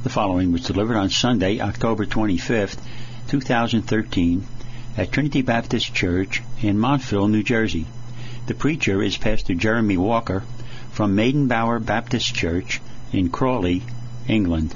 The following was delivered on Sunday, October 25th, 2013, at Trinity Baptist Church in Montville, New Jersey. The preacher is Pastor Jeremy Walker from Maidenbower Baptist Church in Crawley, England.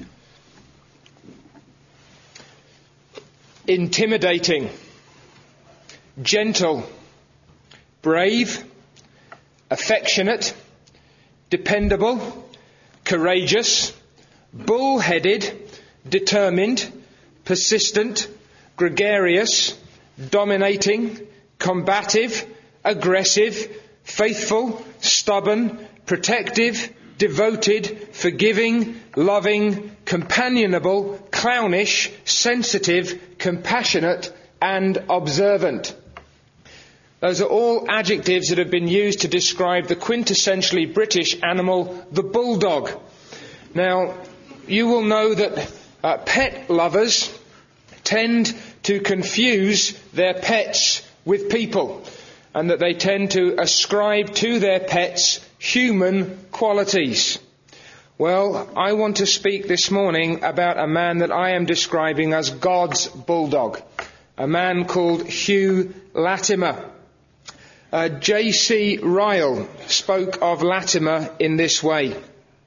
Intimidating, gentle, brave, affectionate, dependable, courageous, bull-headed, determined, persistent, gregarious, dominating, combative, aggressive, faithful, stubborn, protective, devoted, forgiving, loving, companionable, clownish, sensitive, compassionate, and observant. Those are all adjectives that have been used to describe the quintessentially British animal, the bulldog. Now, you will know that pet lovers tend to confuse their pets with people, and that they tend to ascribe to their pets human qualities. Well, I want to speak this morning about a man that I am describing as God's bulldog, a man called Hugh Latimer. J.C. Ryle spoke of Latimer in this way.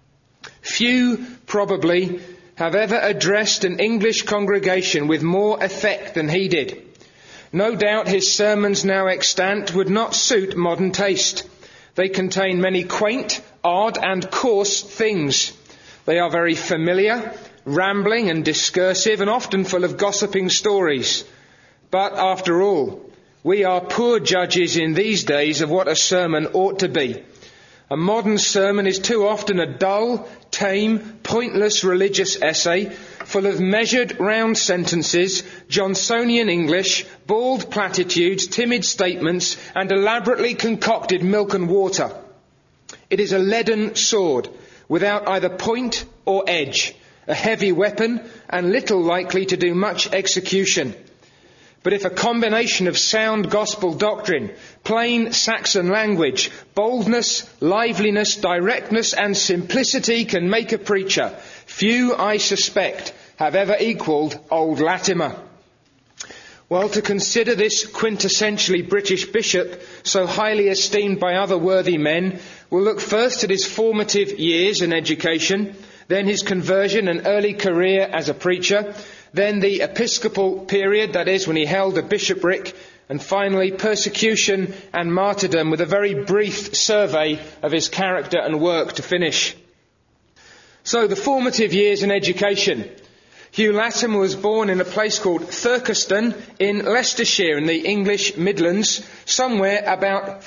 Few, probably, have ever addressed an English congregation with more effect than he did. No doubt his sermons now extant would not suit modern taste. They contain many quaint, odd and coarse things. They are very familiar, rambling and discursive, and often full of gossiping stories. But after all, we are poor judges in these days of what a sermon ought to be. A modern sermon is too often a dull, tame, pointless religious essay, full of measured round sentences, Johnsonian English, bald platitudes, timid statements, and elaborately concocted milk and water. It is a leaden sword, without either point or edge, a heavy weapon, and little likely to do much execution. But if a combination of sound gospel doctrine, plain Saxon language, boldness, liveliness, directness and simplicity can make a preacher, few, I suspect, have ever equalled old Latimer. Well, to consider this quintessentially British bishop, so highly esteemed by other worthy men, we'll look first at his formative years in education, then his conversion and early career as a preacher, then the episcopal period, that is, when he held a bishopric, and finally persecution and martyrdom, with a very brief survey of his character and work to finish. So, the formative years in education. Hugh Latimer was born in a place called Thurkeston in Leicestershire in the English Midlands, somewhere about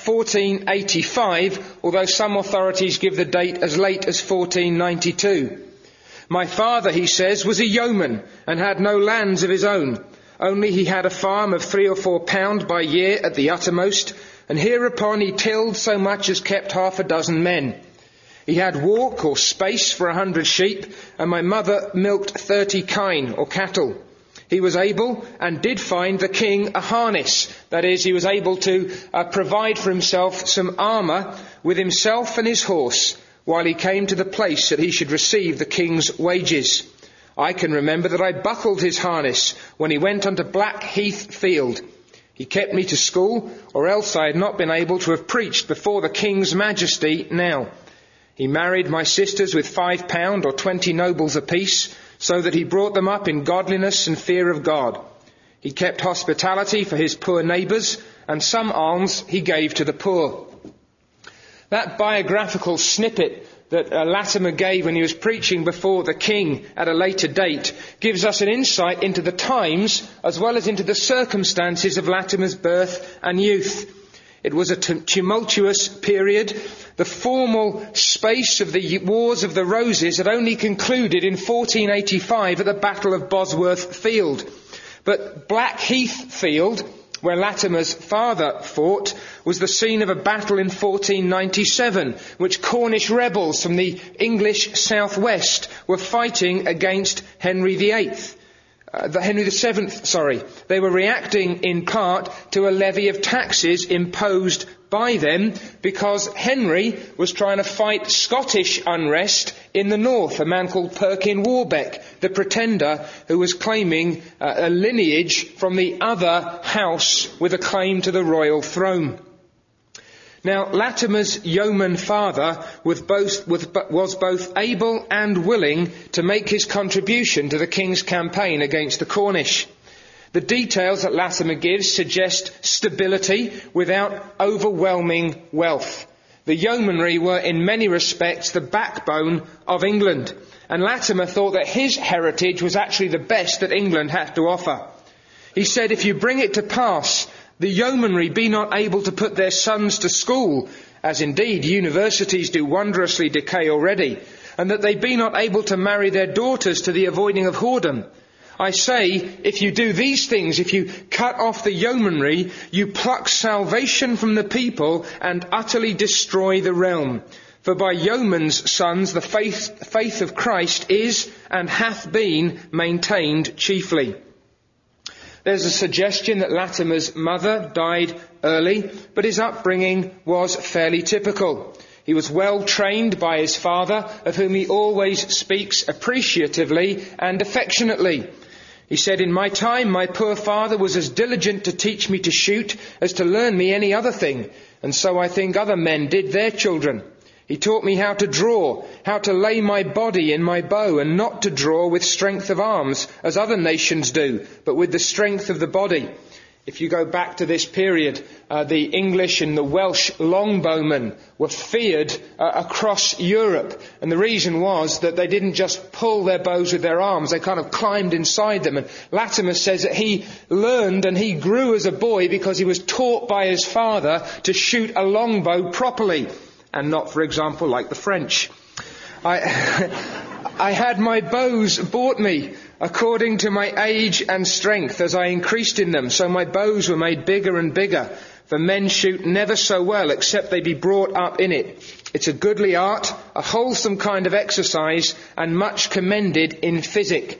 1485, although some authorities give the date as late as 1492. My father, he says, was a yeoman and had no lands of his own. Only he had a farm of 3 or 4 pound by year at the uttermost, and hereupon he tilled so much as kept 6 men. He had walk or space for 100 sheep, and my mother milked 30 kine or cattle. He was able and did find the king a harness. That is, he was able to provide for himself some armour with himself and his horse, while he came to the place that he should receive the king's wages. I can remember that I buckled his harness when he went unto Blackheath field. He kept me to school, or else I had not been able to have preached before the king's majesty now. He married my sisters with £5 or 20 nobles apiece, so that he brought them up in godliness and fear of God. He kept hospitality for his poor neighbours, and some alms he gave to the poor. That biographical snippet that Latimer gave when he was preaching before the king at a later date gives us an insight into the times as well as into the circumstances of Latimer's birth and youth. It was a tumultuous period. The formal space of the Wars of the Roses had only concluded in 1485 at the Battle of Bosworth Field. But Blackheath Field, where Latimer's father fought, was the scene of a battle in 1497, which Cornish rebels from the English southwest were fighting against Henry VIII. Henry VII. They were reacting in part to a levy of taxes imposed by them because Henry was trying to fight Scottish unrest in the north, a man called Perkin Warbeck, the Pretender, who was claiming a lineage from the other house with a claim to the royal throne. Now, Latimer's yeoman father was both able and willing to make his contribution to the king's campaign against the Cornish. The details that Latimer gives suggest stability without overwhelming wealth. The yeomanry were in many respects the backbone of England, and Latimer thought that his heritage was actually the best that England had to offer. He said, if you bring it to pass, the yeomanry be not able to put their sons to school, as indeed universities do wondrously decay already, and that they be not able to marry their daughters to the avoiding of whoredom. I say, if you do these things, if you cut off the yeomanry, you pluck salvation from the people and utterly destroy the realm. For by yeomen's sons the faith of Christ is and hath been maintained chiefly. There's a suggestion that Latimer's mother died early, but his upbringing was fairly typical. He was well trained by his father, of whom he always speaks appreciatively and affectionately. He said, in my time, my poor father was as diligent to teach me to shoot as to learn me any other thing, and so I think other men did their children. He taught me how to draw, how to lay my body in my bow, and not to draw with strength of arms, as other nations do, but with the strength of the body. If you go back to this period, the English and the Welsh longbowmen were feared across Europe. And the reason was that they didn't just pull their bows with their arms, they kind of climbed inside them. And Latimer says that he learned and he grew as a boy because he was taught by his father to shoot a longbow properly. And not, for example, like the French. I had my bows bought me according to my age and strength as I increased in them. So my bows were made bigger and bigger. For men shoot never so well except they be brought up in it. It's a goodly art, a wholesome kind of exercise, and much commended in physic.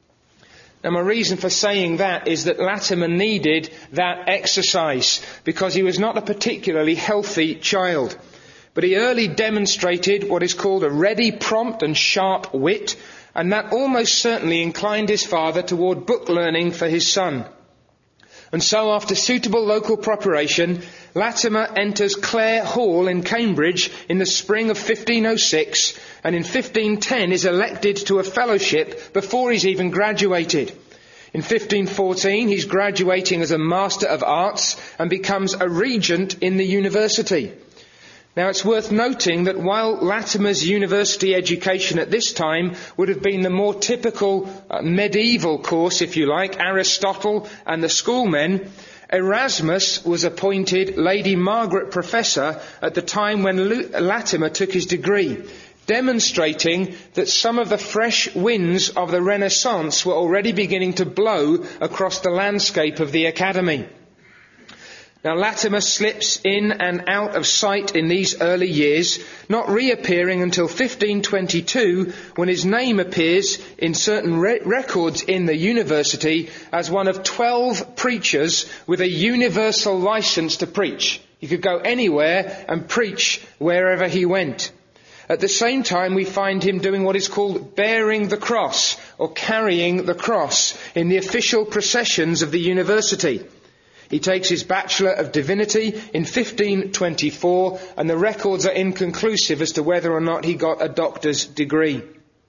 Now my reason for saying that is that Latimer needed that exercise because he was not a particularly healthy child. But he early demonstrated what is called a ready, prompt and sharp wit, and that almost certainly inclined his father toward book learning for his son. And so after suitable local preparation, Latimer enters Clare Hall in Cambridge in the spring of 1506, and in 1510 is elected to a fellowship before he's even graduated. In 1514 he's graduating as a Master of Arts and becomes a regent in the university. Now it's worth noting that while Latimer's university education at this time would have been the more typical medieval course, if you like, Aristotle and the schoolmen, Erasmus was appointed Lady Margaret Professor at the time when Latimer took his degree, demonstrating that some of the fresh winds of the Renaissance were already beginning to blow across the landscape of the academy. Now Latimer slips in and out of sight in these early years, not reappearing until 1522 when his name appears in certain records in the university as one of 12 preachers with a universal license to preach. He could go anywhere and preach wherever he went. At the same time, we find him doing what is called bearing the cross or carrying the cross in the official processions of the university. He takes his Bachelor of Divinity in 1524, and the records are inconclusive as to whether or not he got a doctor's degree.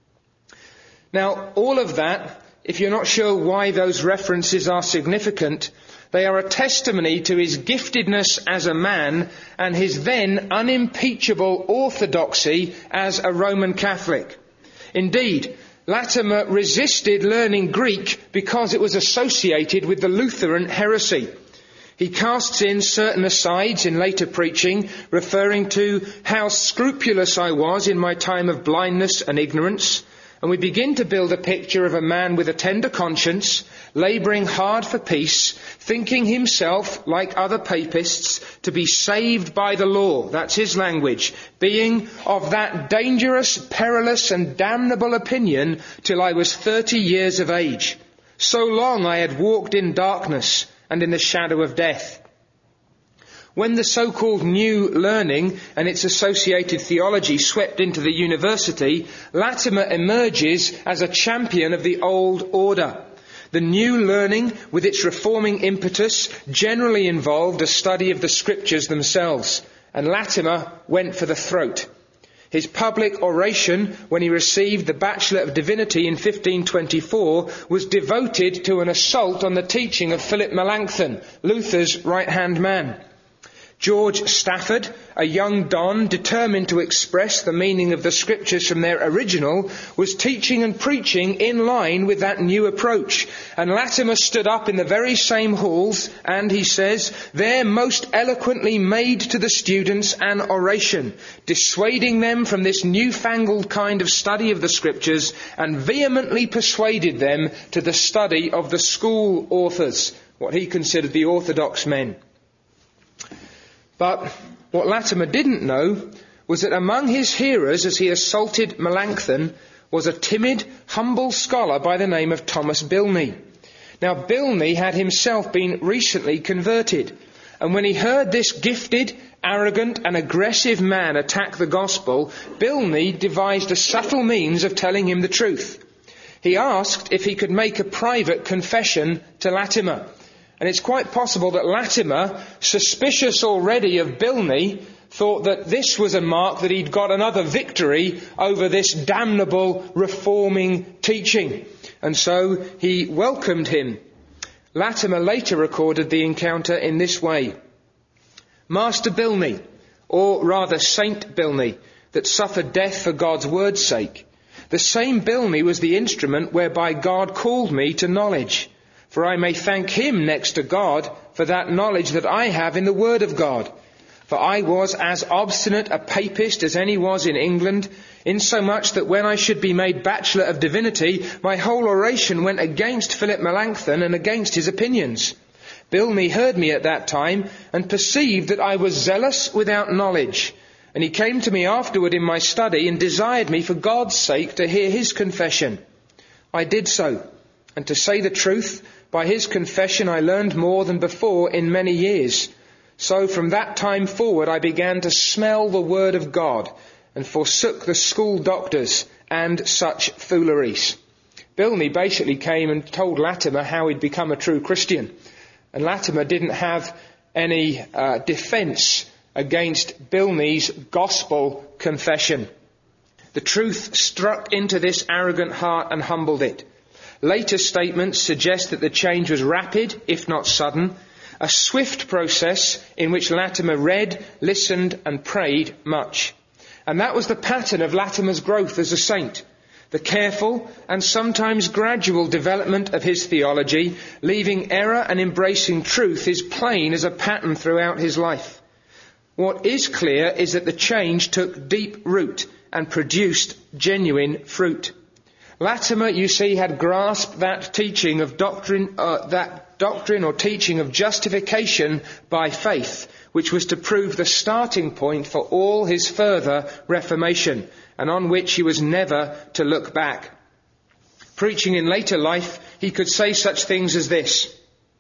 Now, all of that, if you're not sure why those references are significant, they are a testimony to his giftedness as a man and his then unimpeachable orthodoxy as a Roman Catholic. Indeed, Latimer resisted learning Greek because it was associated with the Lutheran heresy. He casts in certain asides in later preaching, referring to how scrupulous I was in my time of blindness and ignorance, and we begin to build a picture of a man with a tender conscience, labouring hard for peace, thinking himself, like other papists, to be saved by the law. That's his language. Being of that dangerous, perilous and damnable opinion till I was 30 years of age. So long I had walked in darkness and in the shadow of death. When the so-called New Learning and its associated theology swept into the university, Latimer emerges as a champion of the old order. The New Learning, with its reforming impetus, generally involved a study of the scriptures themselves, and Latimer went for the throat. His public oration, when he received the Bachelor of Divinity in 1524, was devoted to an assault on the teaching of Philip Melanchthon, Luther's right-hand man. George Stafford, a young don determined to express the meaning of the scriptures from their original, was teaching and preaching in line with that new approach. And Latimer stood up in the very same halls and, he says, there most eloquently made to the students an oration, dissuading them from this newfangled kind of study of the scriptures, and vehemently persuaded them to the study of the school authors, what he considered the orthodox men. But what Latimer didn't know was that among his hearers as he assaulted Melanchthon was a timid, humble scholar by the name of Thomas Bilney. Now, Bilney had himself been recently converted, and when he heard this gifted, arrogant and aggressive man attack the gospel, Bilney devised a subtle means of telling him the truth. He asked if he could make a private confession to Latimer. And it's quite possible that Latimer, suspicious already of Bilney, thought that this was a mark that he'd got another victory over this damnable reforming teaching. And so he welcomed him. Latimer later recorded the encounter in this way. Master Bilney, or rather Saint Bilney, that suffered death for God's word's sake. The same Bilney was the instrument whereby God called me to knowledge. For I may thank him next to God for that knowledge that I have in the Word of God. For I was as obstinate a papist as any was in England, insomuch that when I should be made Bachelor of Divinity, my whole oration went against Philip Melanchthon and against his opinions. Bilney heard me at that time and perceived that I was zealous without knowledge. And he came to me afterward in my study and desired me for God's sake to hear his confession. I did so. And to say the truth, by his confession I learned more than before in many years. So from that time forward I began to smell the word of God and forsook the school doctors and such fooleries. Bilney basically came and told Latimer how he'd become a true Christian. And Latimer didn't have any defence against Bilney's gospel confession. The truth struck into this arrogant heart and humbled it. Later statements suggest that the change was rapid, if not sudden, a swift process in which Latimer read, listened and prayed much. And that was the pattern of Latimer's growth as a saint. The careful and sometimes gradual development of his theology, leaving error and embracing truth, is plain as a pattern throughout his life. What is clear is that the change took deep root and produced genuine fruit. Latimer, you see, had grasped that teaching of doctrine or teaching of justification by faith, which was to prove the starting point for all his further reformation, and on which he was never to look back. Preaching in later life, he could say such things as this: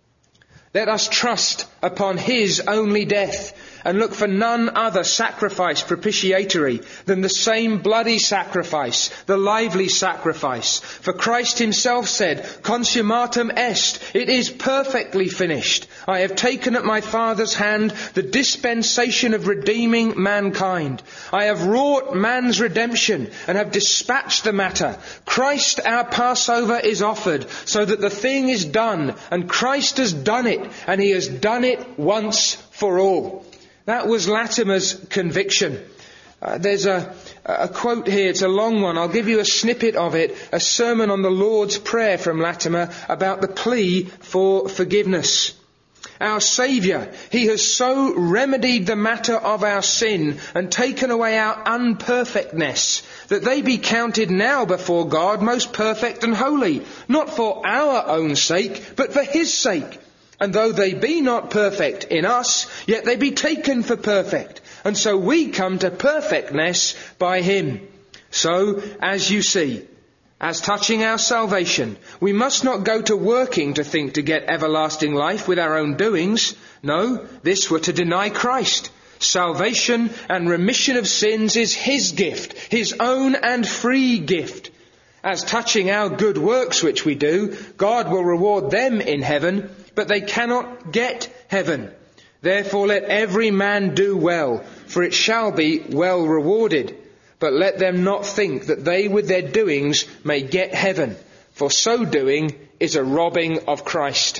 let us trust upon his only death, and look for none other sacrifice propitiatory than the same bloody sacrifice, the lively sacrifice. For Christ himself said, consummatum est, it is perfectly finished. I have taken at my Father's hand the dispensation of redeeming mankind. I have wrought man's redemption and have dispatched the matter. Christ our Passover is offered, so that the thing is done, and Christ has done it, and he has done it once for all. That was Latimer's conviction. There's a quote here, it's a long one. I'll give you a snippet of it, a sermon on the Lord's Prayer from Latimer about the plea for forgiveness. Our Saviour, he has so remedied the matter of our sin and taken away our unperfectness, that they be counted now before God most perfect and holy, not for our own sake, but for his sake. And though they be not perfect in us, yet they be taken for perfect. And so we come to perfectness by him. So, as you see, As touching our salvation, we must not go to working to think to get everlasting life with our own doings. No, this were to deny Christ. Salvation and remission of sins is his gift, his own and free gift. As touching our good works which we do, God will reward them in heaven, but they cannot get heaven. Therefore let every man do well, for it shall be well rewarded. But let them not think that they with their doings may get heaven, for so doing is a robbing of Christ.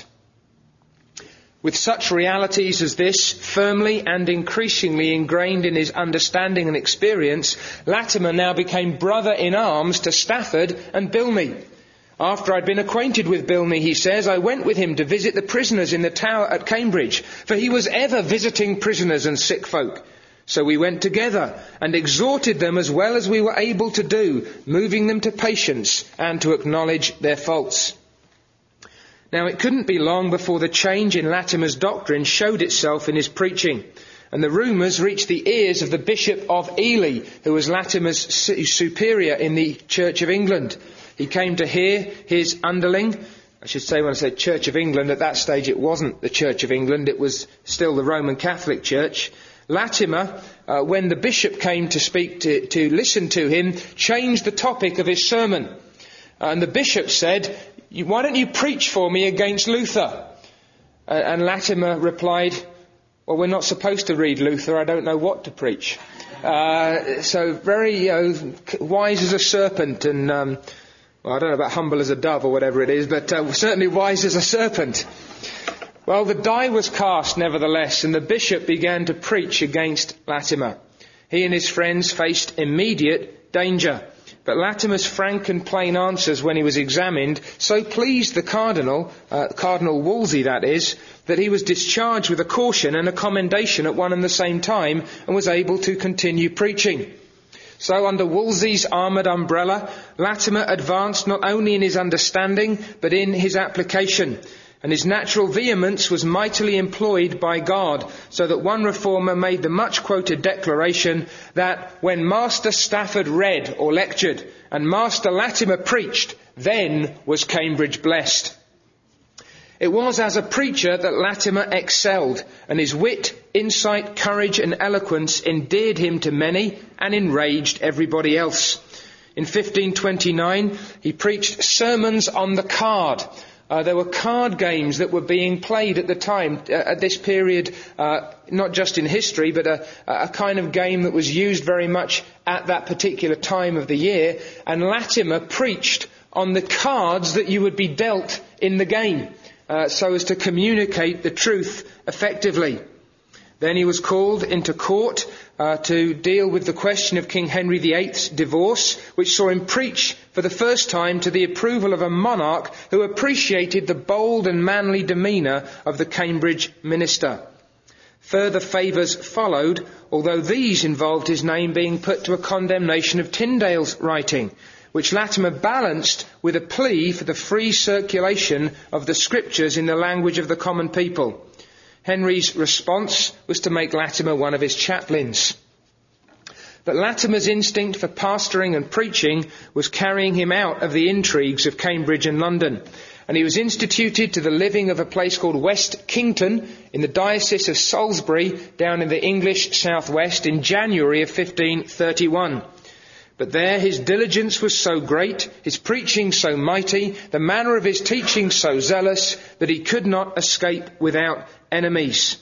With such realities as this firmly and increasingly ingrained in his understanding and experience, Latimer now became brother in arms to Stafford and Bilney. After I'd been acquainted with Bilney, he says, I went with him to visit the prisoners in the Tower at Cambridge, for he was ever visiting prisoners and sick folk. So we went together and exhorted them as well as we were able to do, moving them to patience and to acknowledge their faults. Now it couldn't be long before the change in Latimer's doctrine showed itself in his preaching, and the rumours reached the ears of the Bishop of Ely, who was Latimer's superior in the Church of England. He came to hear his underling. I should say, when I said Church of England, at that stage it wasn't the Church of England, it was still the Roman Catholic Church. Latimer, when the bishop came to speak to listen to him, changed the topic of his sermon. And the bishop said, why don't you preach for me against Luther? And Latimer replied, well, we're not supposed to read Luther, I don't know what to preach. So very wise as a serpent and, well, I don't know about humble as a dove or whatever it is, but certainly wise as a serpent. Well, the die was cast nevertheless, and the bishop began to preach against Latimer. He and his friends faced immediate danger. But Latimer's frank and plain answers when he was examined so pleased the Cardinal, Cardinal Wolsey that is, that he was discharged with a caution and a commendation at one and the same time and was able to continue preaching. So under Wolsey's armoured umbrella, Latimer advanced not only in his understanding but in his application. And his natural vehemence was mightily employed by God, so that one reformer made the much-quoted declaration that when Master Stafford read or lectured and Master Latimer preached, then was Cambridge blessed. It was as a preacher that Latimer excelled, and his wit, insight, courage and eloquence endeared him to many and enraged everybody else. In 1529, he preached sermons on the card. There were card games that were being played at the time, at this period, not just in history, but a kind of game that was used very much at that particular time of the year. And Latimer preached on the cards that you would be dealt in the game, so as to communicate the truth effectively. Then he was called into court to deal with the question of King Henry VIII's divorce, which saw him preach for the first time to the approval of a monarch who appreciated the bold and manly demeanour of the Cambridge minister. Further favours followed, although these involved his name being put to a condemnation of Tyndale's writing, which Latimer balanced with a plea for the free circulation of the scriptures in the language of the common people. Henry's response was to make Latimer one of his chaplains. But Latimer's instinct for pastoring and preaching was carrying him out of the intrigues of Cambridge and London, and he was instituted to the living of a place called West Kington in the Diocese of Salisbury down in the English southwest in January of 1531. But there his diligence was so great, his preaching so mighty, the manner of his teaching so zealous, that he could not escape without enemies.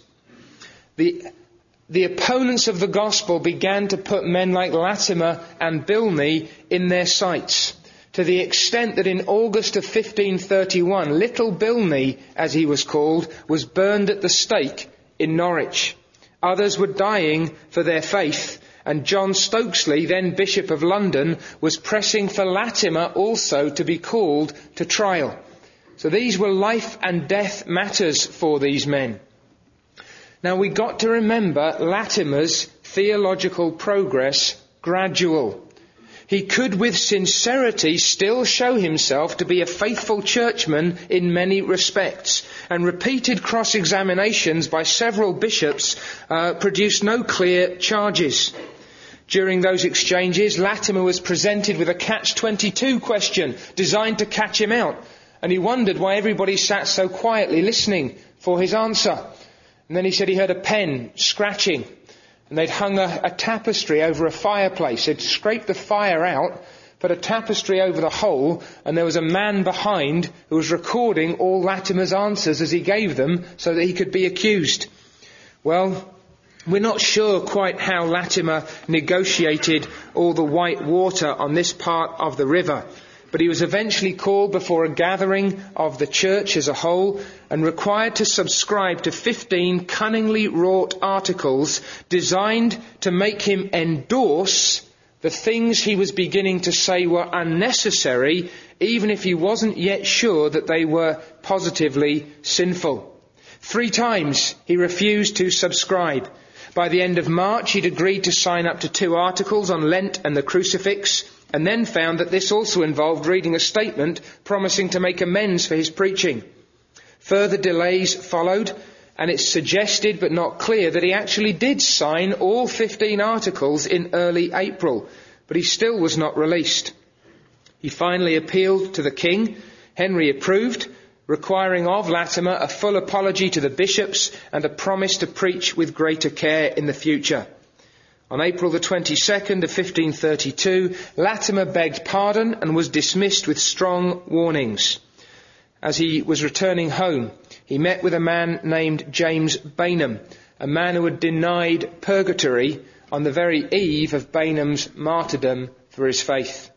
The opponents of the gospel began to put men like Latimer and Bilney in their sights, to the extent that in August of 1531, little Bilney, as he was called, was burned at the stake in Norwich. Others were dying for their faith, and John Stokesley, then Bishop of London, was pressing for Latimer also to be called to trial. So these were life and death matters for these men. Now we got to remember Latimer's theological progress gradual. He could with sincerity still show himself to be a faithful churchman in many respects, and repeated cross-examinations by several bishops produced no clear charges. During those exchanges, Latimer was presented with a catch-22 question designed to catch him out, and he wondered why everybody sat so quietly listening for his answer. And then he said he heard a pen scratching, and they'd hung a tapestry over a fireplace. They'd scraped the fire out, put a tapestry over the hole, and there was a man behind who was recording all Latimer's answers as he gave them so that he could be accused. Well, we're not sure quite how Latimer negotiated all the white water on this part of the river, but he was eventually called before a gathering of the church as a whole and required to subscribe to 15 cunningly wrought articles designed to make him endorse the things he was beginning to say were unnecessary, even if he wasn't yet sure that they were positively sinful. 3 times he refused to subscribe. By the end of March, he'd agreed to sign up to 2 articles on Lent and the crucifix, and then found that this also involved reading a statement promising to make amends for his preaching. Further delays followed, and it's suggested but not clear that he actually did sign all 15 articles in early April, but he still was not released. He finally appealed to the king. Henry approved, requiring of Latimer a full apology to the bishops and a promise to preach with greater care in the future. On April the 22nd of 1532, Latimer begged pardon and was dismissed with strong warnings. As he was returning home, he met with a man named James Bainham, a man who had denied purgatory on the very eve of Bainham's martyrdom for his faith.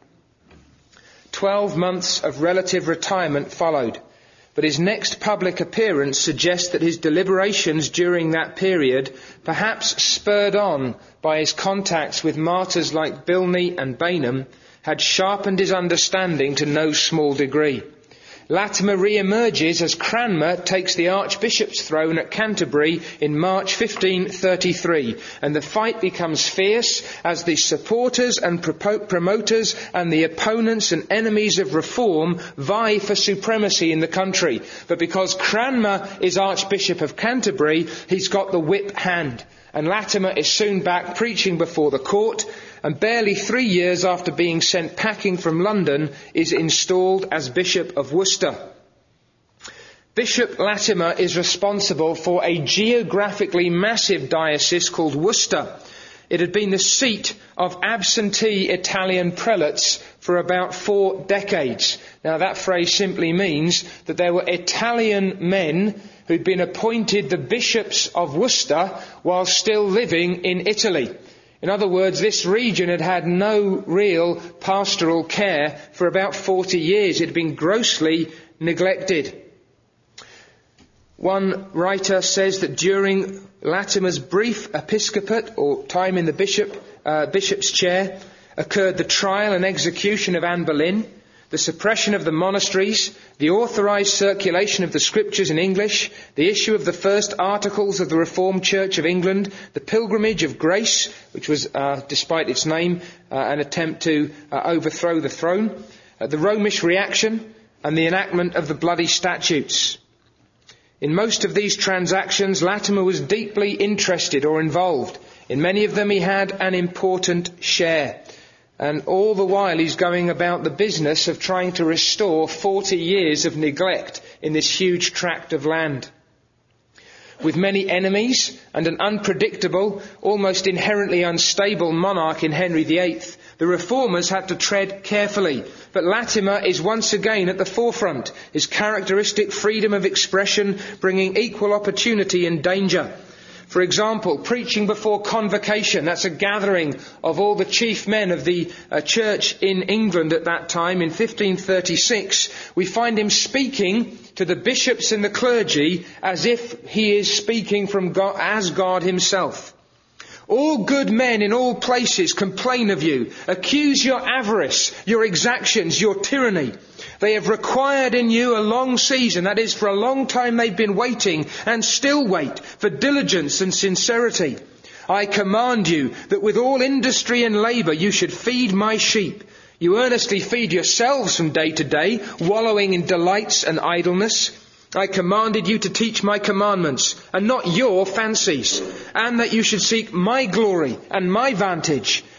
12 months of relative retirement followed, but his next public appearance suggests that his deliberations during that period, perhaps spurred on by his contacts with martyrs like Bilney and Bainham, had sharpened his understanding to no small degree. Latimer re-emerges as Cranmer takes the Archbishop's throne at Canterbury in March 1533, and the fight becomes fierce as the supporters and promoters and the opponents and enemies of reform vie for supremacy in the country. But because Cranmer is Archbishop of Canterbury, he's got the whip hand, and Latimer is soon back preaching before the court, and barely 3 years after being sent packing from London is installed as Bishop of Worcester. Bishop Latimer is responsible for a geographically massive diocese called Worcester. It had been the seat of absentee Italian prelates for about 4 decades. Now that phrase simply means that there were Italian men who'd been appointed the bishops of Worcester while still living in Italy. In other words, this region had had no real pastoral care for about 40 years. It had been grossly neglected. One writer says that during Latimer's brief episcopate, or time in the bishop's chair, occurred the trial and execution of Anne Boleyn, the suppression of the monasteries, the authorised circulation of the scriptures in English, the issue of the first articles of the Reformed Church of England, the pilgrimage of grace, which was, despite its name, an attempt to overthrow the throne, the Romish reaction, and the enactment of the bloody statutes. In most of these transactions, Latimer was deeply interested or involved. In many of them he had an important share. And all the while he's going about the business of trying to restore 40 years of neglect in this huge tract of land. With many enemies and an unpredictable, almost inherently unstable monarch in Henry VIII, the reformers had to tread carefully. But Latimer is once again at the forefront, his characteristic freedom of expression bringing equal opportunity and danger. For example, preaching before convocation, that's a gathering of all the chief men of the church in England at that time in 1536, we find him speaking to the bishops and the clergy as if he is speaking from God, as God himself. All good men in all places complain of you, accuse your avarice, your exactions, your tyranny. They have required in you a long season, that is, for a long time they've been waiting and still wait for diligence and sincerity. I command you that with all industry and labour you should feed my sheep. You earnestly feed yourselves from day to day, wallowing in delights and idleness. I commanded you to teach my commandments, and not your fancies, and that you should seek my glory and my vantage.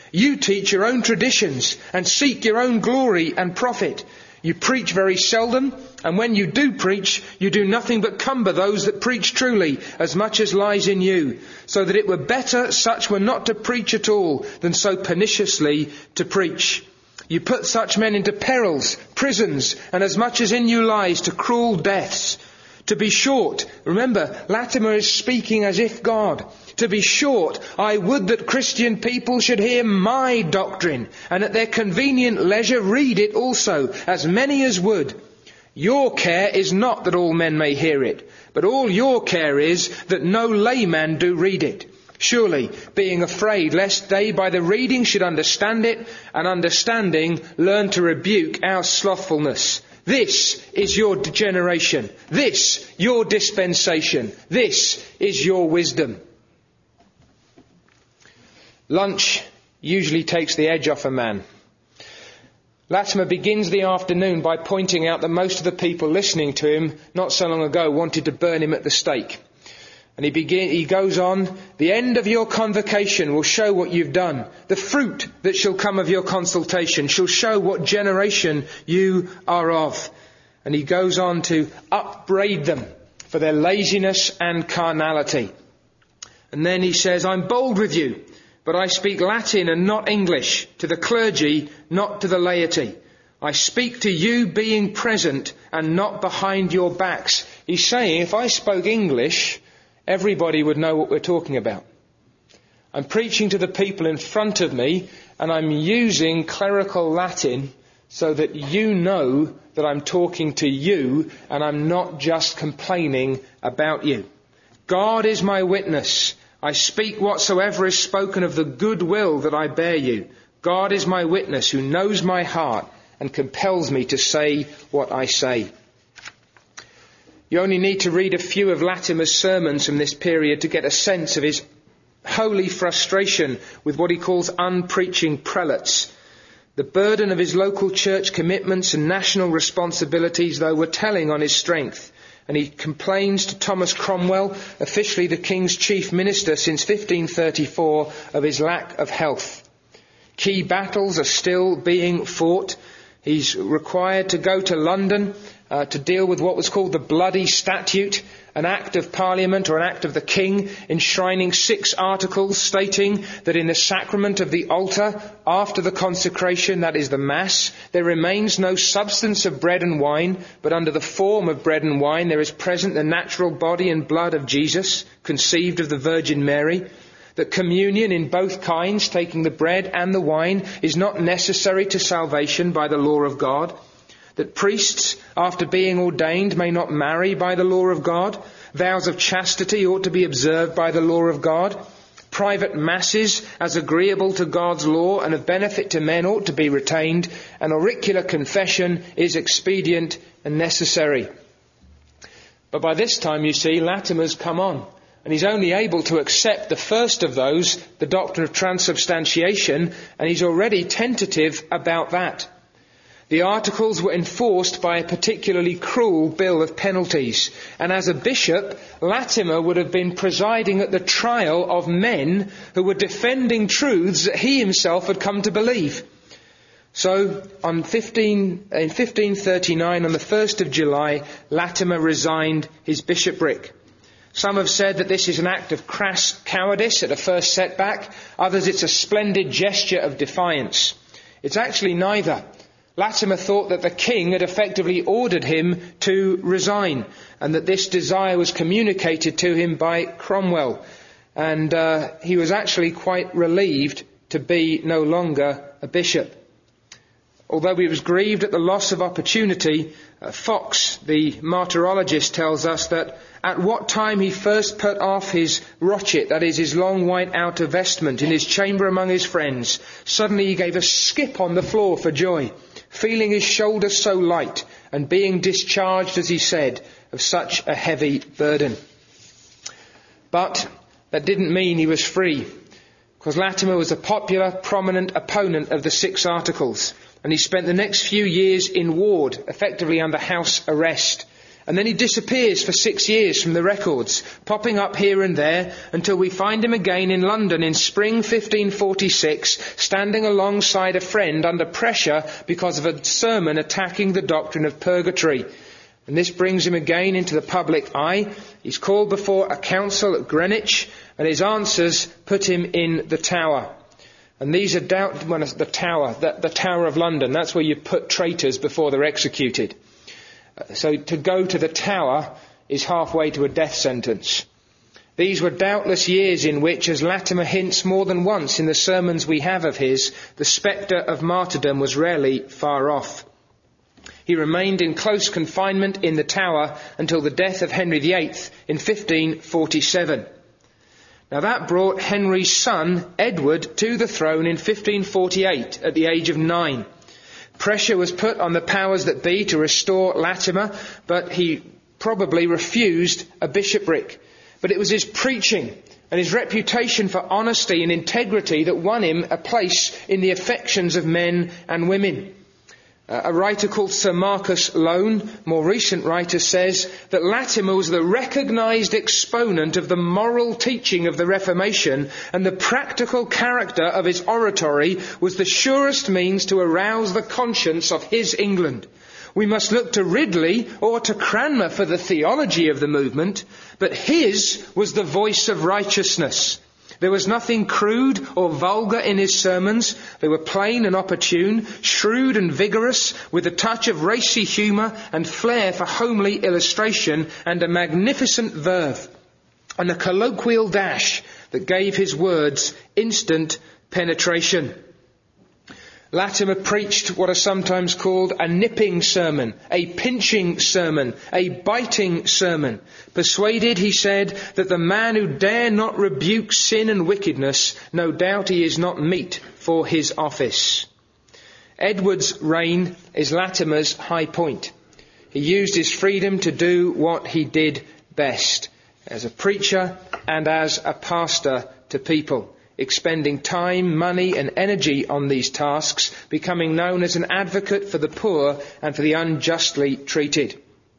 You teach your own traditions and seek your own glory and profit. You preach very seldom, and when you do preach, you do nothing but cumber those that preach truly, as much as lies in you, so that it were better such were not to preach at all, than so perniciously to preach. You put such men into perils, prisons, and as much as in you lies, to cruel deaths. To be short, remember, Latimer is speaking as if God. To be short, I would that Christian people should hear my doctrine, and at their convenient leisure read it also, as many as would. Your care is not that all men may hear it, but all your care is that no layman do read it. Surely, being afraid lest they by the reading should understand it, and understanding learn to rebuke our slothfulness. This is your generation. This, your dispensation. This is your wisdom. Lunch usually takes the edge off a man. Latimer begins the afternoon by pointing out that most of the people listening to him not so long ago wanted to burn him at the stake. And he goes on, the end of your convocation will show what you've done. The fruit that shall come of your consultation shall show what generation you are of. And he goes on to upbraid them for their laziness and carnality. And then he says, I'm bold with you, but I speak Latin and not English, to the clergy, not to the laity. I speak to you being present and not behind your backs. He's saying, if I spoke English, everybody would know what we're talking about. I'm preaching to the people in front of me, and I'm using clerical Latin so that you know that I'm talking to you, and I'm not just complaining about you. God is my witness. I speak whatsoever is spoken of the good will that I bear you. God is my witness, who knows my heart and compels me to say what I say. You only need to read a few of Latimer's sermons from this period to get a sense of his holy frustration with what he calls unpreaching prelates. The burden of his local church commitments and national responsibilities, though, were telling on his strength. And he complains to Thomas Cromwell, officially the King's chief minister since 1534, of his lack of health. Key battles are still being fought. He's required to go to London to deal with what was called the Bloody Statute, an act of Parliament or an act of the King enshrining 6 articles stating that in the sacrament of the altar after the consecration, that is the Mass, there remains no substance of bread and wine, but under the form of bread and wine there is present the natural body and blood of Jesus, conceived of the Virgin Mary. That communion in both kinds, taking the bread and the wine, is not necessary to salvation by the law of God. That priests, after being ordained, may not marry by the law of God. Vows of chastity ought to be observed by the law of God. Private masses, as agreeable to God's law and of benefit to men, ought to be retained. And auricular confession is expedient and necessary. But by this time, you see, Latimer's come on. And he's only able to accept the first of those, the doctrine of transubstantiation, and he's already tentative about that. The articles were enforced by a particularly cruel bill of penalties, and as a bishop, Latimer would have been presiding at the trial of men who were defending truths that he himself had come to believe. So, in 1539, on the 1st of July, Latimer resigned his bishopric. Some have said that this is an act of crass cowardice at a first setback. Others, it's a splendid gesture of defiance. It's actually neither. Latimer thought that the king had effectively ordered him to resign, and that this desire was communicated to him by Cromwell. And he was actually quite relieved to be no longer a bishop. Although he was grieved at the loss of opportunity, Fox, the martyrologist, tells us that at what time he first put off his rochet, that is his long white outer vestment, in his chamber among his friends, suddenly he gave a skip on the floor for joy, feeling his shoulders so light, and being discharged, as he said, of such a heavy burden. But that didn't mean he was free, because Latimer was a popular, prominent opponent of the 6 articles, and he spent the next few years in ward, effectively under house arrest. And then he disappears for 6 years from the records, popping up here and there until we find him again in London in spring 1546, standing alongside a friend under pressure because of a sermon attacking the doctrine of purgatory. And this brings him again into the public eye. He's called before a council at Greenwich, and his answers put him in the Tower. And these are the Tower of London. That's where you put traitors before they're executed. So to go to the Tower is halfway to a death sentence. These were doubtless years in which, as Latimer hints more than once in the sermons we have of his, the spectre of martyrdom was rarely far off. He remained in close confinement in the Tower until the death of Henry VIII in 1547. Now that brought Henry's son, Edward, to the throne in 1548 at the age of 9. Pressure was put on the powers that be to restore Latimer, but he probably refused a bishopric. But it was his preaching and his reputation for honesty and integrity that won him a place in the affections of men and women. A writer called Sir Marcus Lone, more recent writer, says that Latimer was the recognised exponent of the moral teaching of the Reformation, and the practical character of his oratory was the surest means to arouse the conscience of his England. We must look to Ridley or to Cranmer for the theology of the movement, but his was the voice of righteousness. There was nothing crude or vulgar in his sermons. They were plain and opportune, shrewd and vigorous, with a touch of racy humour and flair for homely illustration, and a magnificent verve, and a colloquial dash that gave his words instant penetration. Latimer preached what are sometimes called a nipping sermon, a pinching sermon, a biting sermon. Persuaded, he said, that the man who dare not rebuke sin and wickedness, no doubt he is not meet for his office. Edward's reign is Latimer's high point. He used his freedom to do what he did best, as a preacher and as a pastor to people, expending time, money and energy on these tasks, becoming known as an advocate for the poor and for the unjustly treated.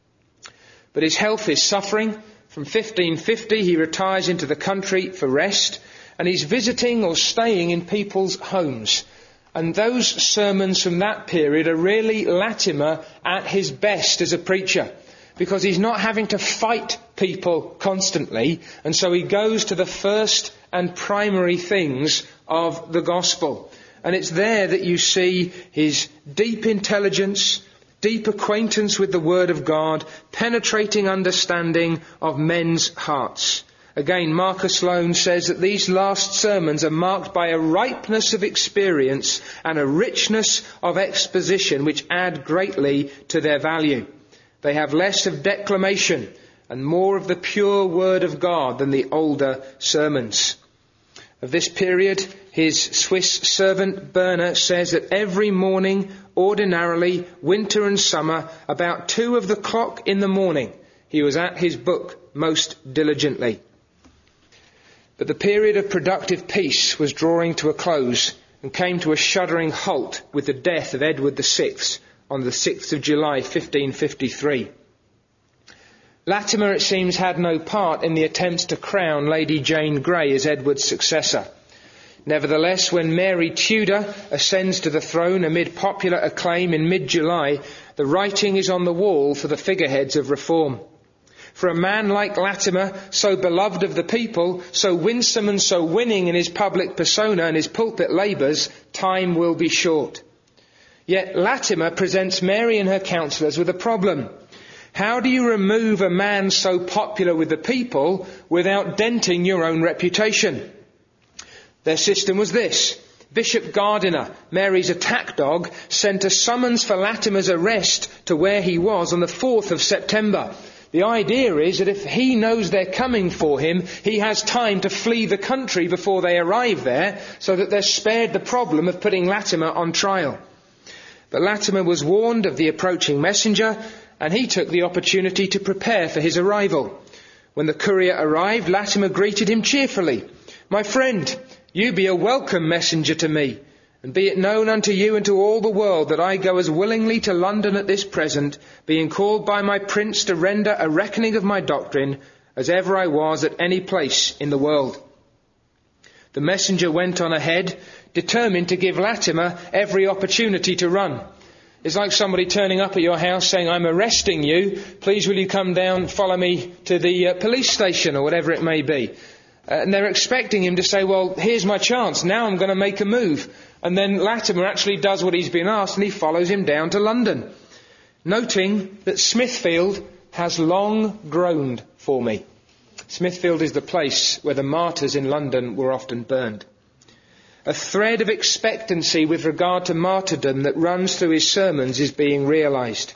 But his health is suffering. From 1550 he retires into the country for rest, and he's visiting or staying in people's homes. And those sermons from that period are really Latimer at his best as a preacher, because he's not having to fight people constantly, and so he goes to the first and primary things of the gospel. And it's there that you see his deep intelligence, deep acquaintance with the Word of God, penetrating understanding of men's hearts. Again, Marcus Lone says that these last sermons are marked by a ripeness of experience and a richness of exposition which add greatly to their value. They have less of declamation and more of the pure Word of God than the older sermons. Of this period, his Swiss servant Berner says that every morning, ordinarily, winter and summer, about 2 o'clock in the morning, he was at his book most diligently. But the period of productive peace was drawing to a close and came to a shuddering halt with the death of Edward VI on the 6th of July 1553. Latimer, it seems, had no part in the attempts to crown Lady Jane Grey as Edward's successor. Nevertheless, when Mary Tudor ascends to the throne amid popular acclaim in mid-July, the writing is on the wall for the figureheads of reform. For a man like Latimer, so beloved of the people, so winsome and so winning in his public persona and his pulpit labours, time will be short. Yet Latimer presents Mary and her counsellors with a problem. How do you remove a man so popular with the people without denting your own reputation? Their system was this. Bishop Gardiner, Mary's attack dog, sent a summons for Latimer's arrest to where he was on the 4th of September. The idea is that if he knows they're coming for him, he has time to flee the country before they arrive there, so that they're spared the problem of putting Latimer on trial. But Latimer was warned of the approaching messenger, and he took the opportunity to prepare for his arrival. When the courier arrived, Latimer greeted him cheerfully. "My friend, you be a welcome messenger to me." And be it known unto you and to all the world that I go as willingly to London at this present, being called by my prince to render a reckoning of my doctrine, as ever I was at any place in the world. The messenger went on ahead, determined to give Latimer every opportunity to run. It's like somebody turning up at your house saying, I'm arresting you, please will you come down, follow me to the police station, or whatever it may be. And they're expecting him to say, well, here's my chance, now I'm going to make a move. And then Latimer actually does what he's been asked, and he follows him down to London, noting that Smithfield has long groaned for me. Smithfield is the place where the martyrs in London were often burned. A thread of expectancy with regard to martyrdom that runs through his sermons is being realised.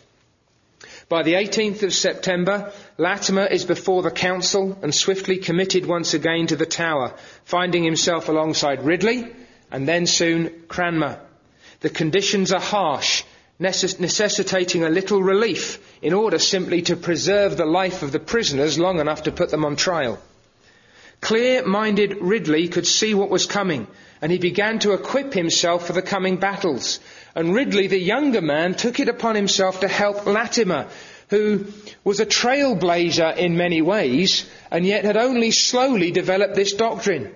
By the 18th of September, Latimer is before the council and swiftly committed once again to the Tower, finding himself alongside Ridley and then soon Cranmer. The conditions are harsh, necessitating a little relief in order simply to preserve the life of the prisoners long enough to put them on trial. Clear-minded Ridley could see what was coming, and he began to equip himself for the coming battles. And Ridley, the younger man, took it upon himself to help Latimer, who was a trailblazer in many ways, and yet had only slowly developed this doctrine.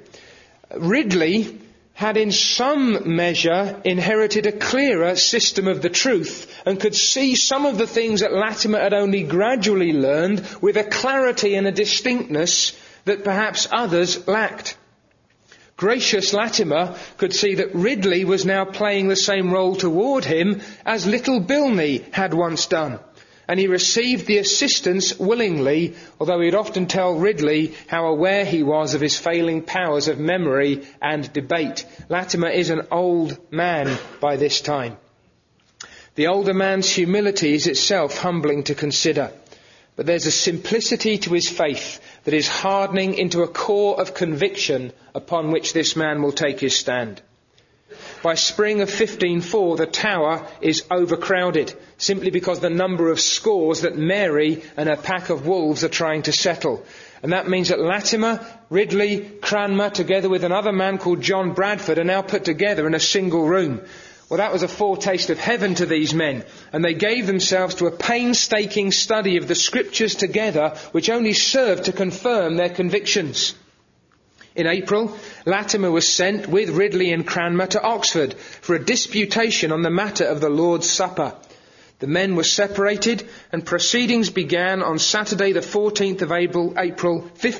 Ridley had in some measure inherited a clearer system of the truth and could see some of the things that Latimer had only gradually learned with a clarity and a distinctness that perhaps others lacked. Gracious Latimer could see that Ridley was now playing the same role toward him as little Bilney had once done. And he received the assistance willingly, although he'd often tell Ridley how aware he was of his failing powers of memory and debate. Latimer is an old man by this time. The older man's humility is itself humbling to consider. But there's a simplicity to his faith that is hardening into a core of conviction upon which this man will take his stand. By spring of 1504, the Tower is overcrowded, simply because the number of scores that Mary and her pack of wolves are trying to settle. And that means that Latimer, Ridley, Cranmer, together with another man called John Bradford, are now put together in a single room. Well, that was a foretaste of heaven to these men, and they gave themselves to a painstaking study of the Scriptures together, which only served to confirm their convictions. In April, Latimer was sent with Ridley and Cranmer to Oxford for a disputation on the matter of the Lord's Supper. The men were separated, and proceedings began on Saturday the 14th of April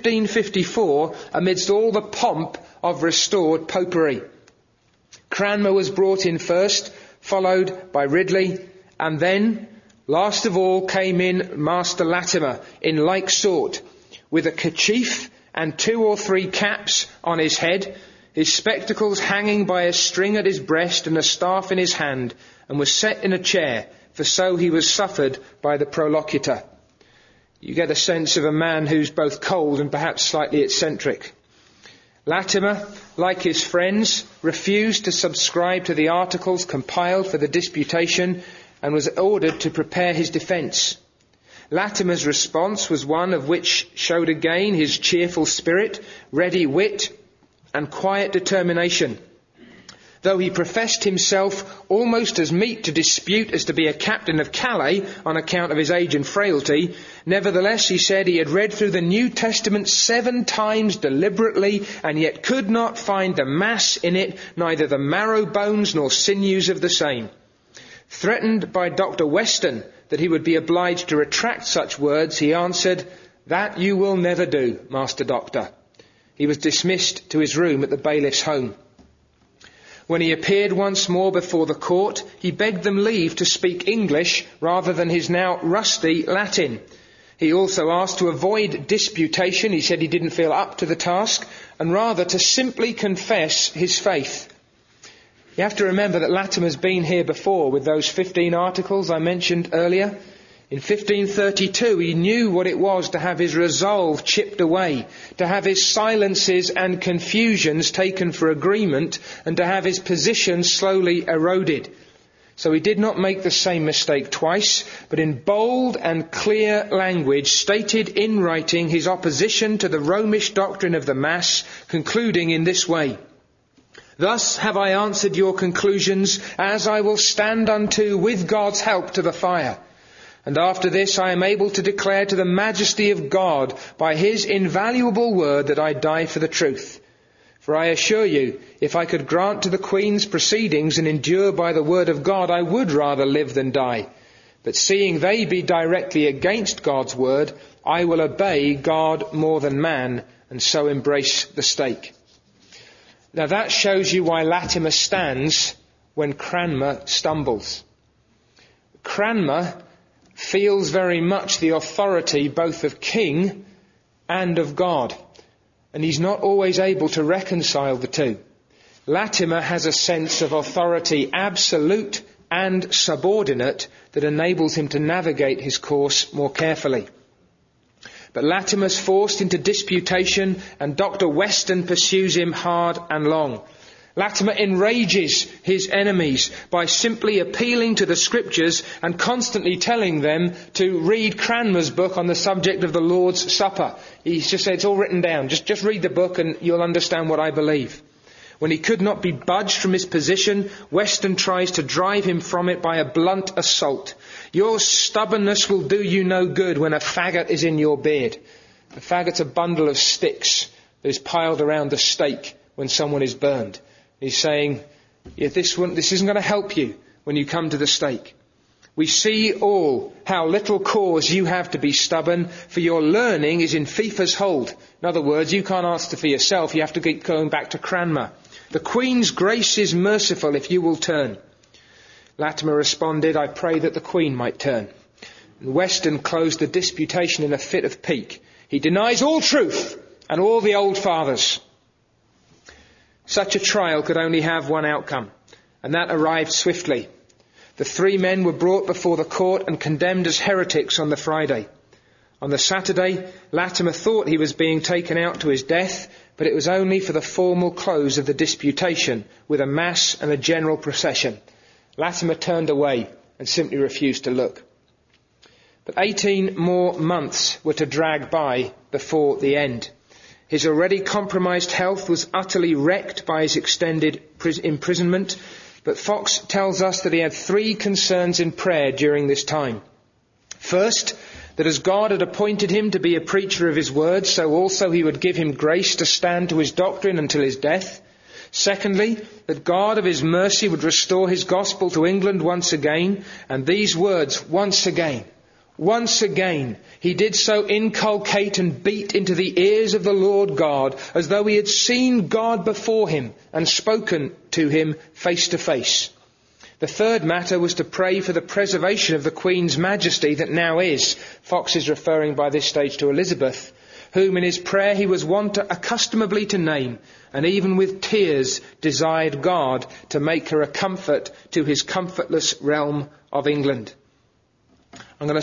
1554, amidst all the pomp of restored popery. Cranmer was brought in first, followed by Ridley, and then, last of all, came in Master Latimer in like sort, with a kerchief and 2 or 3 caps on his head, his spectacles hanging by a string at his breast and a staff in his hand, and was set in a chair, for so he was suffered by the prolocutor. You get a sense of a man who's both cold and perhaps slightly eccentric. Latimer, like his friends, refused to subscribe to the articles compiled for the disputation and was ordered to prepare his defence. Latimer's response was one of which showed again his cheerful spirit, ready wit, and quiet determination. Though he professed himself almost as meet to dispute as to be a captain of Calais on account of his age and frailty, nevertheless he said he had read through the New Testament 7 times deliberately and yet could not find the mass in it, neither the marrow bones nor sinews of the same. Threatened by Dr. Weston that he would be obliged to retract such words, he answered, "That you will never do, Master Doctor." He was dismissed to his room at the bailiff's home. When he appeared once more before the court, he begged them leave to speak English rather than his now rusty Latin. He also asked to avoid disputation. He said he didn't feel up to the task, and rather to simply confess his faith. You have to remember that Latimer's been here before with those 15 articles I mentioned earlier. In 1532, he knew what it was to have his resolve chipped away, to have his silences and confusions taken for agreement, and to have his position slowly eroded. So he did not make the same mistake twice, but in bold and clear language stated in writing his opposition to the Romish doctrine of the Mass, concluding in this way: Thus have I answered your conclusions, as I will stand unto with God's help to the fire. And after this I am able to declare to the majesty of God by his invaluable word that I die for the truth. For I assure you, if I could grant to the Queen's proceedings and endure by the word of God, I would rather live than die. But seeing they be directly against God's word, I will obey God more than man, and so embrace the stake. Now that shows you why Latimer stands when Cranmer stumbles. Cranmer feels very much the authority both of king and of God. And he's not always able to reconcile the two. Latimer has a sense of authority, absolute and subordinate, that enables him to navigate his course more carefully. But Latimer's forced into disputation, and Dr. Weston pursues him hard and long. Latimer enrages his enemies by simply appealing to the scriptures and constantly telling them to read Cranmer's book on the subject of the Lord's Supper. He's just said, it's all written down. Just read the book and you'll understand what I believe. When he could not be budged from his position, Weston tries to drive him from it by a blunt assault. Your stubbornness will do you no good when a faggot is in your beard. A faggot's a bundle of sticks that is piled around the stake when someone is burned. He's saying, this isn't going to help you when you come to the stake. We see all how little cause you have to be stubborn, for your learning is in FIFA's hold. In other words, you can't answer for yourself, you have to keep going back to Cranmer. The Queen's grace is merciful if you will turn. Latimer responded, I pray that the Queen might turn. And Weston closed the disputation in a fit of pique. He denies all truth and all the old fathers. Such a trial could only have one outcome, and that arrived swiftly. The three men were brought before the court and condemned as heretics on the Friday. On the Saturday, Latimer thought he was being taken out to his death, but it was only for the formal close of the disputation, with a mass and a general procession. Latimer turned away and simply refused to look. But 18 more months were to drag by before the end. His already compromised health was utterly wrecked by his extended imprisonment, but Fox tells us that he had 3 concerns in prayer during this time. First, that as God had appointed him to be a preacher of his word, so also he would give him grace to stand to his doctrine until his death. Secondly, that God of his mercy would restore his gospel to England once again, and these words, once again, he did so inculcate and beat into the ears of the Lord God, as though he had seen God before him and spoken to him face to face. The third matter was to pray for the preservation of the Queen's majesty that now is. Fox is referring by this stage to Elizabeth, whom in his prayer he was wont accustomably to name, and even with tears desired God to make her a comfort to his comfortless realm of England. I'm going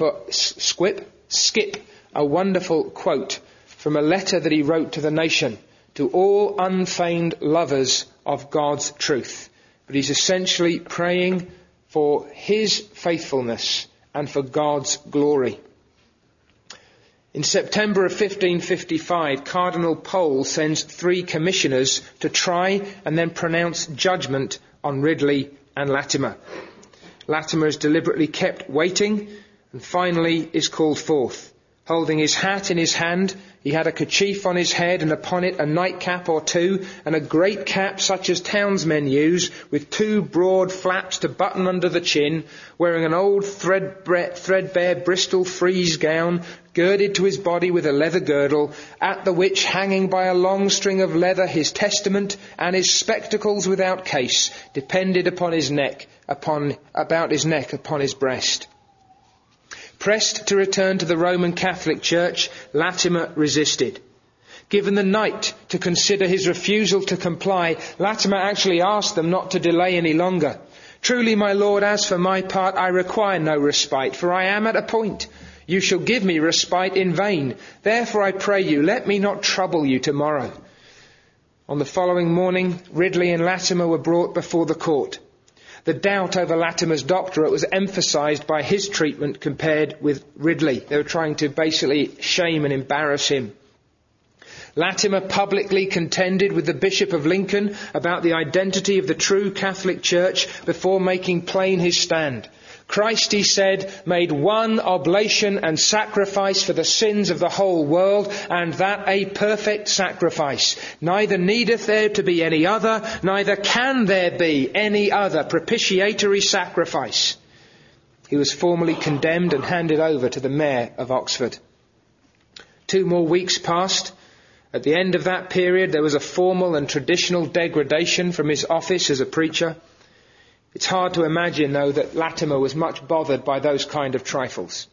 to skip a wonderful quote from a letter that he wrote to the nation, to all unfeigned lovers of God's truth. But he's essentially praying for his faithfulness and for God's glory. In September of 1555, Cardinal Pole sends 3 commissioners to try and then pronounce judgment on Ridley and Latimer. Latimer is deliberately kept waiting and finally is called forth. Holding his hat in his hand, he had a kerchief on his head and upon it a nightcap or 2 and a great cap such as townsmen use, with 2 broad flaps to button under the chin, wearing an old threadbare Bristol frieze gown, girded to his body with a leather girdle, at the which, hanging by a long string of leather, his testament and his spectacles without case depended upon his neck, upon his breast. Pressed to return to the Roman Catholic Church, Latimer resisted. Given the night to consider his refusal to comply, Latimer actually asked them not to delay any longer. Truly, my lord, as for my part, I require no respite, for I am at a point. You shall give me respite in vain. Therefore, I pray you, let me not trouble you tomorrow. On the following morning, Ridley and Latimer were brought before the court. The doubt over Latimer's doctorate was emphasised by his treatment compared with Ridley. They were trying to basically shame and embarrass him. Latimer publicly contended with the Bishop of Lincoln about the identity of the true Catholic Church before making plain his stand. Christ, he said, made one oblation and sacrifice for the sins of the whole world, and that a perfect sacrifice. Neither needeth there to be any other, neither can there be any other propitiatory sacrifice. He was formally condemned and handed over to the Mayor of Oxford. 2 more weeks passed. At the end of that period, there was a formal and traditional degradation from his office as a preacher. It's hard to imagine, though, that Latimer was much bothered by those kind of trifles.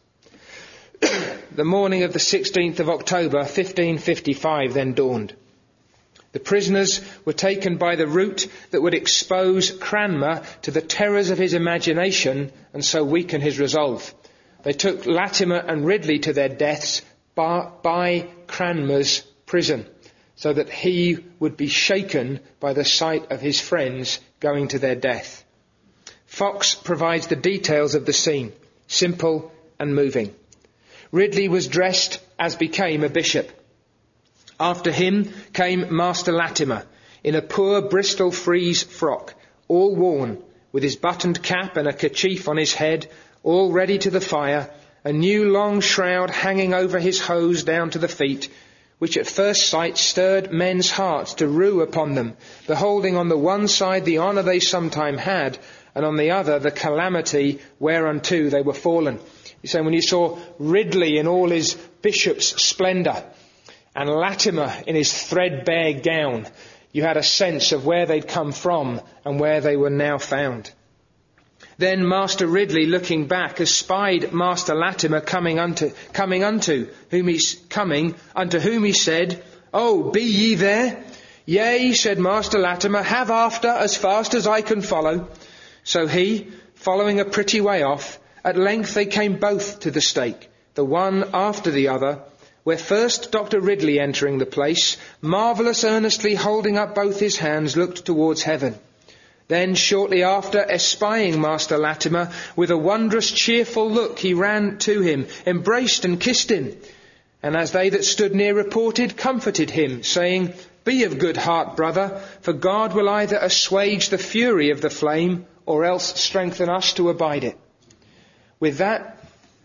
The morning of the 16th of October, 1555, then dawned. The prisoners were taken by the route that would expose Cranmer to the terrors of his imagination and so weaken his resolve. They took Latimer and Ridley to their deaths by Cranmer's prison, so that he would be shaken by the sight of his friends going to their death. Fox provides the details of the scene, simple and moving. Ridley was dressed as became a bishop. After him came Master Latimer, in a poor Bristol frieze frock, all worn, with his buttoned cap and a kerchief on his head, all ready to the fire, a new long shroud hanging over his hose down to the feet, which at first sight stirred men's hearts to rue upon them, beholding on the one side the honour they sometime had, and on the other the calamity whereunto they were fallen. You say, when you saw Ridley in all his bishop's splendour, and Latimer in his threadbare gown, you had a sense of where they'd come from and where they were now found. Then Master Ridley, looking back, espied Master Latimer coming unto whom he said, "Oh, be ye there?" "Yea," said Master Latimer, "have after as fast as I can follow." So he, following a pretty way off, at length they came both to the stake, the one after the other, where first Dr. Ridley, entering the place, marvellous earnestly holding up both his hands, looked towards heaven. Then, shortly after, espying Master Latimer, with a wondrous cheerful look, he ran to him, embraced and kissed him. And as they that stood near reported, comforted him, saying, "Be of good heart, brother, for God will either assuage the fury of the flame, or else strengthen us to abide it." With that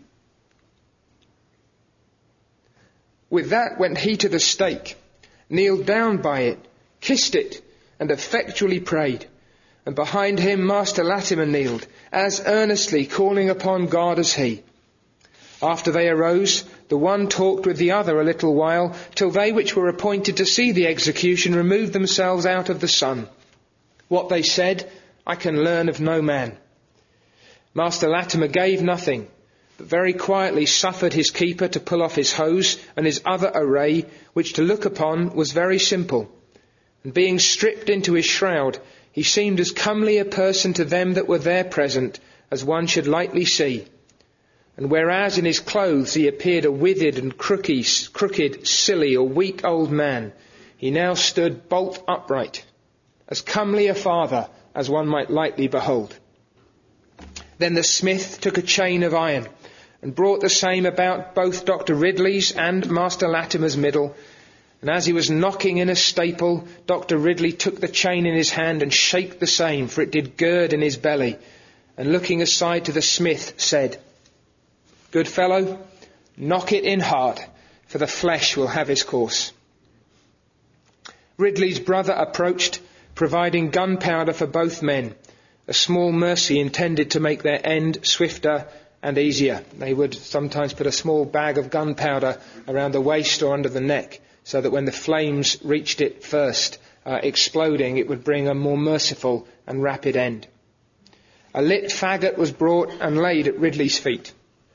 went he to the stake, kneeled down by it, kissed it, and effectually prayed. And behind him Master Latimer kneeled, as earnestly calling upon God as he. After they arose, the one talked with the other a little while, till they which were appointed to see the execution removed themselves out of the sun. What they said, I can learn of no man. Master Latimer gave nothing, but very quietly suffered his keeper to pull off his hose and his other array, which to look upon was very simple. And being stripped into his shroud, he seemed as comely a person to them that were there present as one should lightly see. And whereas in his clothes he appeared a withered and crooked, silly or weak old man, he now stood bolt upright, as comely a father as one might lightly behold. Then the smith took a chain of iron, and brought the same about both Dr. Ridley's and Master Latimer's middle. And as he was knocking in a staple, Dr. Ridley took the chain in his hand and shake the same, for it did gird in his belly. And looking aside to the smith, said, "Good fellow, knock it in hard, for the flesh will have his course." Ridley's brother approached, providing gunpowder for both men, a small mercy intended to make their end swifter and easier. They would sometimes put a small bag of gunpowder around the waist or under the neck, so that when the flames reached it first, exploding, it would bring a more merciful and rapid end. A lit faggot was brought and laid at Ridley's feet.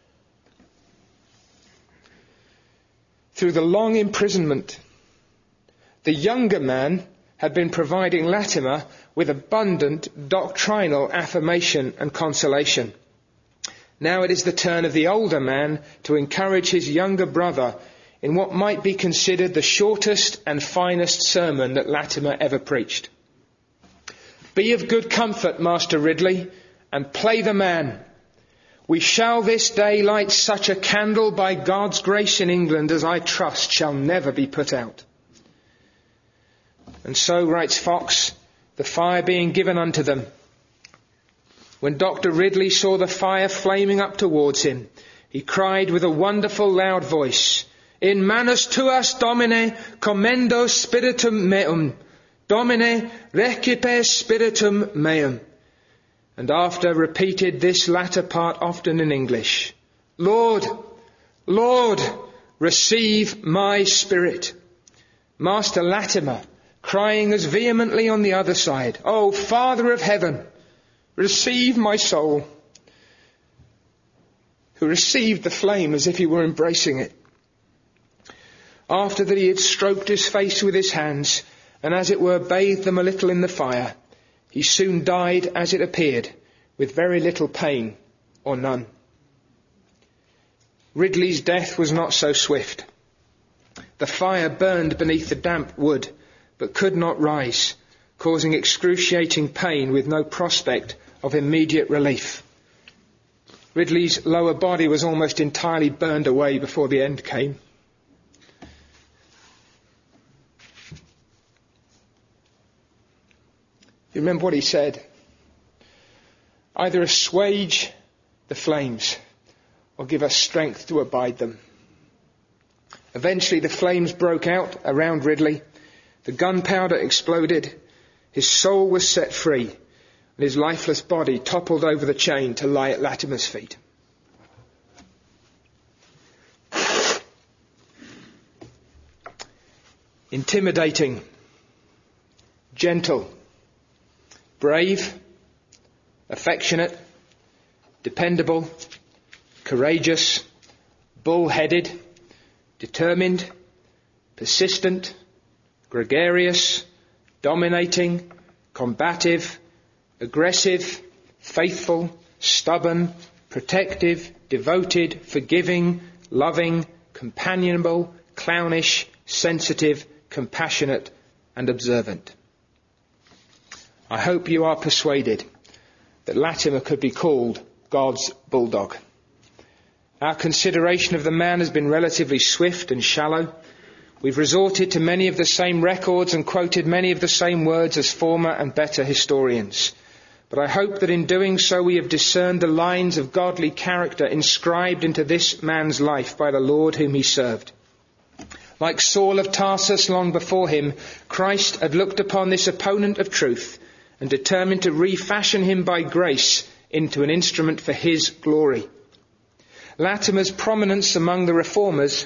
Through the long imprisonment, the younger man had been providing Latimer with abundant doctrinal affirmation and consolation. Now it is the turn of the older man to encourage his younger brother in what might be considered the shortest and finest sermon that Latimer ever preached. "Be of good comfort, Master Ridley, and play the man. We shall this day light such a candle by God's grace in England as I trust shall never be put out. And so, writes Fox, the fire being given unto them. When Dr. Ridley saw the fire flaming up towards him, he cried with a wonderful loud voice, In manus tuas, Domine, commendo spiritum meum. Domine, recipe spiritum meum. And after repeated this latter part often in English, Lord, Lord, receive my spirit. Master Latimer, crying as vehemently on the other side, O Father of heaven, receive my soul, who received the flame as if he were embracing it. After that he had stroked his face with his hands, and as it were bathed them a little in the fire, he soon died as it appeared, with very little pain or none. Ridley's death was not so swift. The fire burned beneath the damp wood, but could not rise, causing excruciating pain with no prospect of immediate relief. Ridley's lower body was almost entirely burned away before the end came. You remember what he said? Either assuage the flames or give us strength to abide them. Eventually the flames broke out around Ridley. The gunpowder exploded. His soul was set free, and his lifeless body toppled over the chain to lie at Latimer's feet. Intimidating, gentle, brave, affectionate, dependable, courageous, bull-headed, determined, persistent, gregarious, dominating, combative, aggressive, faithful, stubborn, protective, devoted, forgiving, loving, companionable, clownish, sensitive, compassionate, and observant. I hope you are persuaded that Latimer could be called God's bulldog. Our consideration of the man has been relatively swift and shallow. We've resorted to many of the same records and quoted many of the same words as former and better historians. But I hope that in doing so we have discerned the lines of godly character inscribed into this man's life by the Lord whom he served. Like Saul of Tarsus long before him, Christ had looked upon this opponent of truth and determined to refashion him by grace into an instrument for his glory. Latimer's prominence among the reformers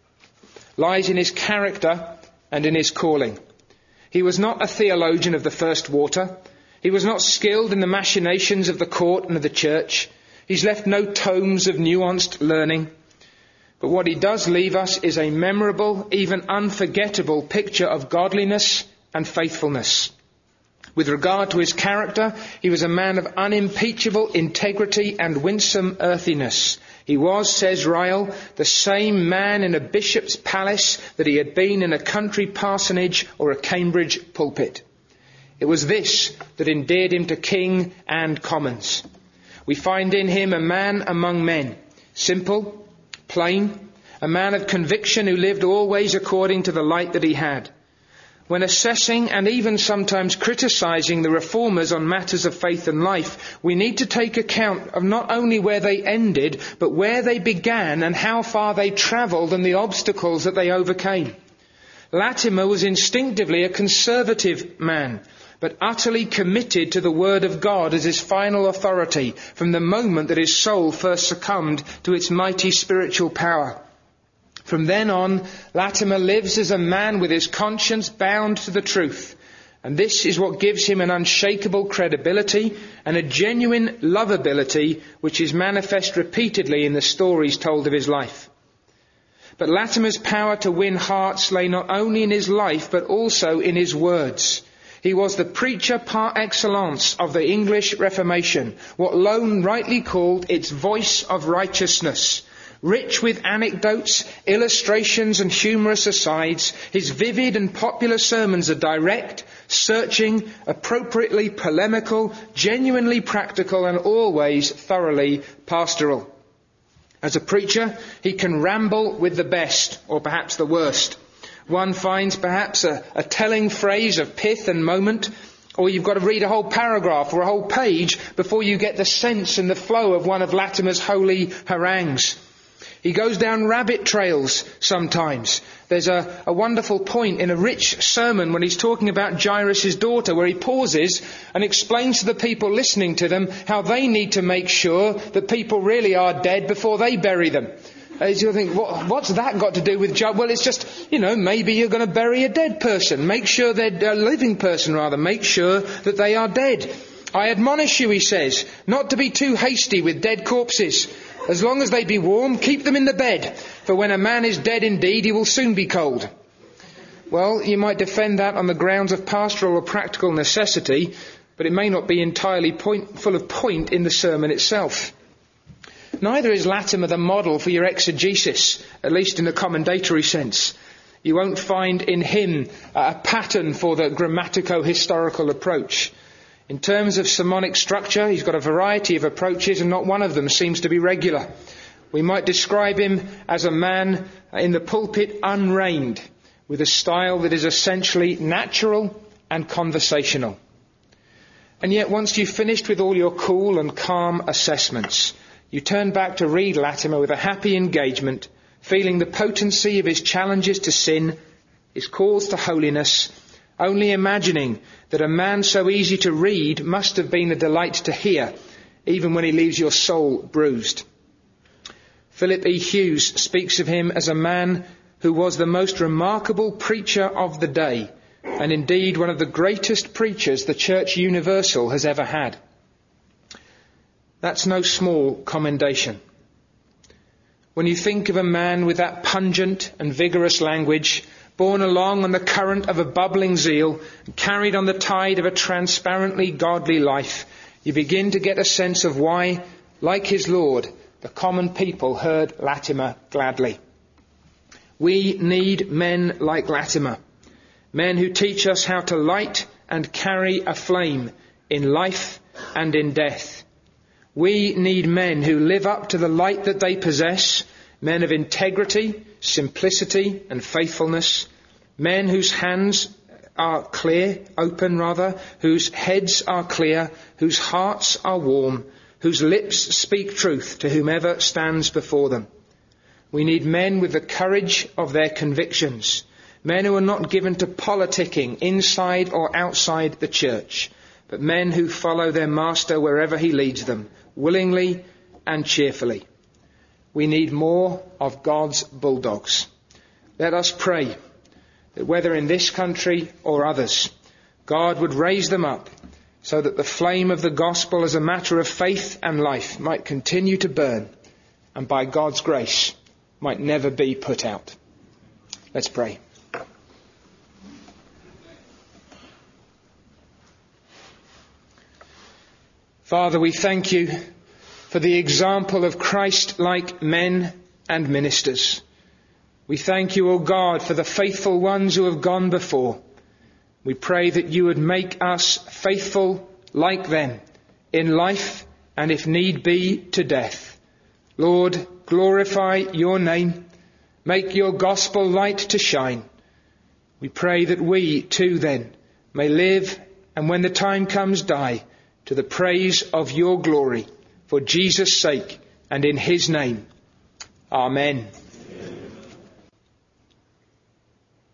lies in his character and in his calling. He was not a theologian of the first water. He was not skilled in the machinations of the court and of the church. He's left no tomes of nuanced learning. But what he does leave us is a memorable, even unforgettable picture of godliness and faithfulness. With regard to his character, he was a man of unimpeachable integrity and winsome earthiness. He was, says Ryle, the same man in a bishop's palace that he had been in a country parsonage or a Cambridge pulpit. It was this that endeared him to king and commons. We find in him a man among men, simple, plain, a man of conviction who lived always according to the light that he had. When assessing and even sometimes criticizing the reformers on matters of faith and life, we need to take account of not only where they ended, but where they began and how far they travelled and the obstacles that they overcame. Latimer was instinctively a conservative man, but utterly committed to the Word of God as his final authority from the moment that his soul first succumbed to its mighty spiritual power. From then on, Latimer lives as a man with his conscience bound to the truth. And this is what gives him an unshakable credibility and a genuine lovability which is manifest repeatedly in the stories told of his life. But Latimer's power to win hearts lay not only in his life but also in his words. He was the preacher par excellence of the English Reformation, what Lone rightly called its voice of righteousness. Rich with anecdotes, illustrations and humorous asides, his vivid and popular sermons are direct, searching, appropriately polemical, genuinely practical and always thoroughly pastoral. As a preacher, he can ramble with the best, or perhaps the worst. One finds perhaps a telling phrase of pith and moment, or you've got to read a whole paragraph or a whole page before you get the sense and the flow of one of Latimer's holy harangues. He goes down rabbit trails sometimes. There's a wonderful point in a rich sermon when he's talking about Jairus' daughter, where he pauses and explains to the people listening to them how they need to make sure that people really are dead before they bury them. You think, what's that got to do with Jairus? Well, it's just, maybe you're going to bury a dead person. Make sure they're a living person, rather. Make sure that they are dead. I admonish you, he says, not to be too hasty with dead corpses. As long as they be warm, keep them in the bed. For when a man is dead indeed, he will soon be cold. Well, you might defend that on the grounds of pastoral or practical necessity, but it may not be entirely full of point in the sermon itself. Neither is Latimer the model for your exegesis, at least in a commendatory sense. You won't find in him a pattern for the grammatico-historical approach. In terms of sermonic structure, he's got a variety of approaches, and not one of them seems to be regular. We might describe him as a man in the pulpit unreined, with a style that is essentially natural and conversational. And yet, once you've finished with all your cool and calm assessments, you turn back to read Latimer with a happy engagement, feeling the potency of his challenges to sin, his calls to holiness, only imagining that a man so easy to read must have been a delight to hear, even when he leaves your soul bruised. Philip E. Hughes speaks of him as a man who was the most remarkable preacher of the day, and indeed one of the greatest preachers the Church Universal has ever had. That's no small commendation. When you think of a man with that pungent and vigorous language, borne along on the current of a bubbling zeal, and carried on the tide of a transparently godly life, you begin to get a sense of why, like his Lord, the common people heard Latimer gladly. We need men like Latimer, men who teach us how to light and carry a flame in life and in death. We need men who live up to the light that they possess, men of integrity, simplicity and faithfulness, men whose hands are open, whose heads are clear, whose hearts are warm, whose lips speak truth to whomever stands before them. We need men with the courage of their convictions, men who are not given to politicking inside or outside the church, but men who follow their master wherever he leads them, willingly and cheerfully. We need more of God's bulldogs. Let us pray that whether in this country or others, God would raise them up so that the flame of the gospel as a matter of faith and life might continue to burn and by God's grace might never be put out. Let's pray. Father, we thank you for the example of Christ-like men and ministers. We thank you, O God, for the faithful ones who have gone before. We pray that you would make us faithful like them in life and, if need be, to death. Lord, glorify your name. Make your gospel light to shine. We pray that we too then may live and when the time comes die to the praise of your glory, for Jesus' sake and in his name. Amen.